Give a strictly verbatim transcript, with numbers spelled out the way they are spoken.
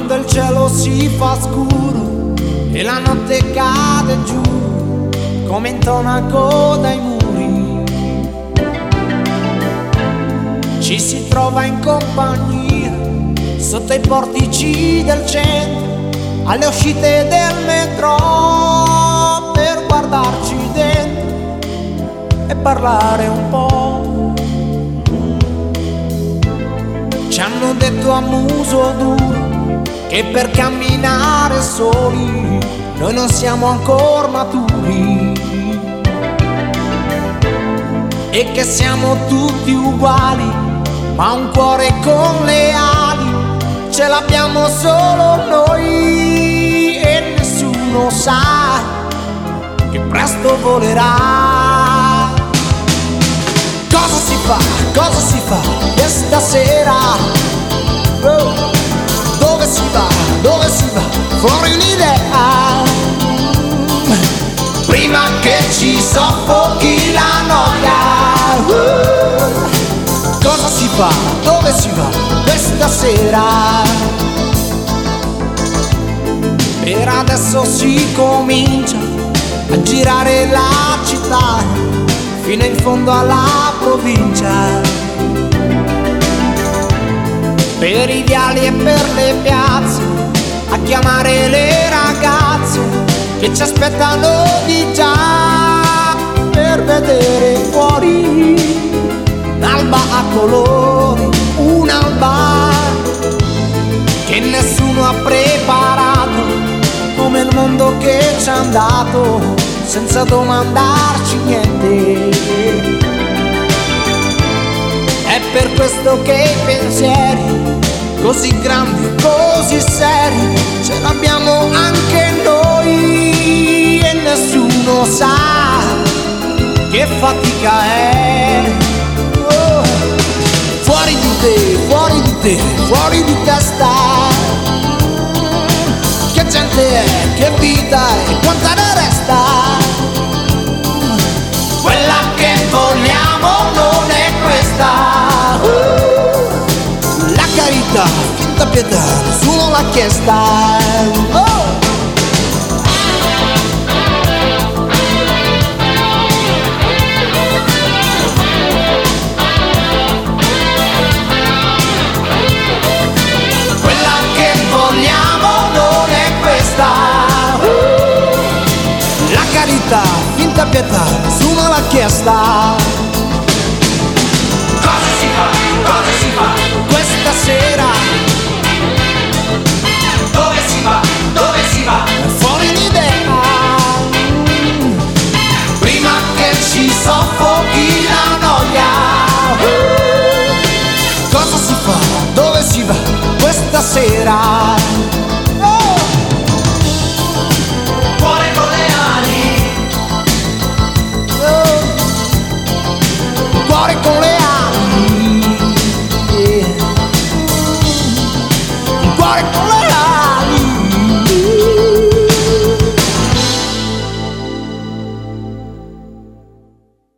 quando il cielo si fa scuro e la notte cade giù come intonaco dai muri, ci si trova in compagnia sotto i portici del centro, alle uscite del metro, per guardarci dentro e parlare un po'. Ci hanno detto a muso duro che per camminare soli noi non siamo ancora maturi e che siamo tutti uguali, ma un cuore con le ali ce l'abbiamo solo noi e nessuno sa che presto volerà. Cosa si fa, cosa si fa questa sera? Oh, dove si va, dove si va? Fuori un'idea, prima che ci soffochi la noia. Uh, cosa si fa, dove si va questa sera? Per adesso si comincia a girare la città fino in fondo alla provincia, per i viali e per le piazze, a chiamare le ragazze che ci aspettano di già, per vedere fuori un'alba a colori, un'alba che nessuno ha preparato, come il mondo che ci è andato senza domandarci niente. È per questo che i pensieri così grandi, così seri, ce l'abbiamo anche noi e nessuno sa che fatica è. Oh. Fuori di te, fuori di te, fuori di testa, che gente è, che vita è, quanta ne resta? Quella che vogliamo non è questa. Uh, la carità, finta pietà, nessuno l'ha chiesta. Oh. Quella che vogliamo non è questa. Uh, la carità, finta pietà, nessuno l'ha chiesta. Cosa si fa? Cosa si fa questa sera? Dove si va? Dove si va? Fuori l'idea, prima che ci soffochi la noia. Uh, cosa si fa? Dove si va questa sera?